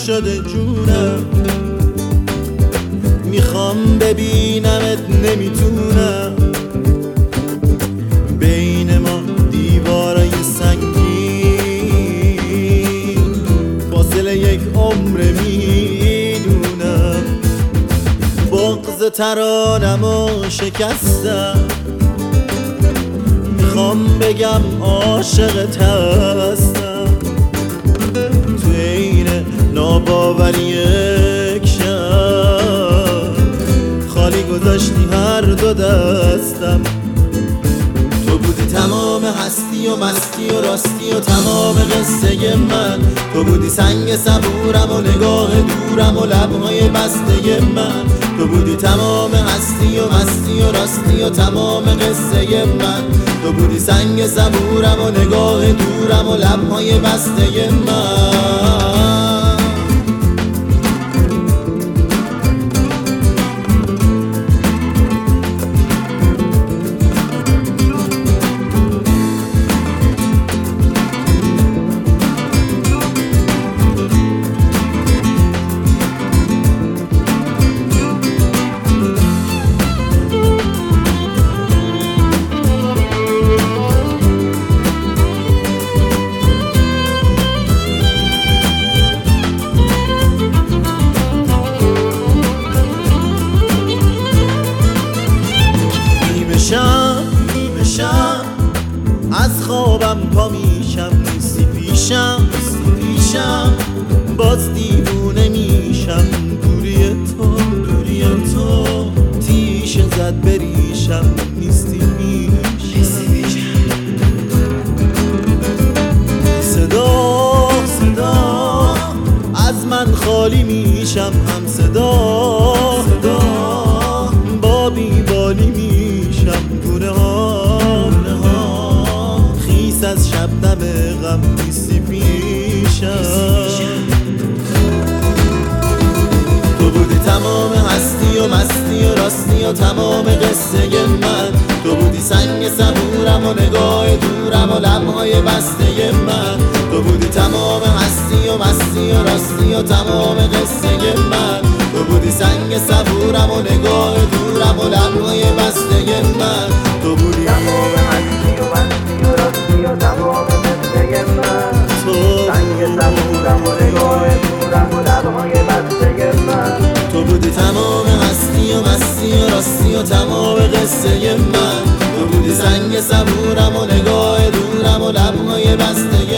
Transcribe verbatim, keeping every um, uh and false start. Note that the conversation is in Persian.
شده جونم، میخوام ببینمت نمیتونم، بین ما دیوارای سنگین فاصله یک عمر میدونم. بغض ترانمو شکستم، میخوام بگم عاشقت هستم، تو این ناباوری یک شب خالی گذاشتی هر دو دستم. تو بودی تمام هستی و مستی و راستی و تمام قصه من، تو بودی سنگ صبورم و نگاه دورم و لبهای بسته من، تو بودی تمام هستی و مستی و راستی و تمام قصه من، تو بودی سنگ صبورم و نگاه دورم و لبهای بسته من. نیمه شب از خوابم پا میشم، نیستی پیشم نیستی پیشم باز دیوونه میشم، دوری تو دوری تو تیشه زد بریشم، نیستی پیشم. صدا صدا از من خالی میشم، هم صدا صدا با بیبالی میشم، گونه ها خیس از شبنم غم، نیستی پیشم. تو بودی تمام هستی و مستی و راستی و تمام قصه من، تو بودی سنگ صبورم و نگاه دورم و لبهای بسته من، تو بودی تمام هستی و مستی و راستی و تمام قصه من، تو بودی سنگ صبورم و نگاه دورم و لبهای بسته من، تو بودی تمام هستی و مستی و راستی و تمام قصه من، تو سنگ صبورم و نگاه دورم و لبهای بسته من، تو بودی تمام هستی و مستی و راستی و تمام قصه من، تو بودی سنگ صبورم و نگاه دورم و لبهای بسته